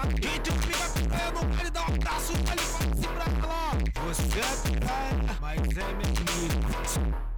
Quem te obriga a piranha não pode dar um abraço, ele vai se pra lá. Você é piranha, mas é mentira.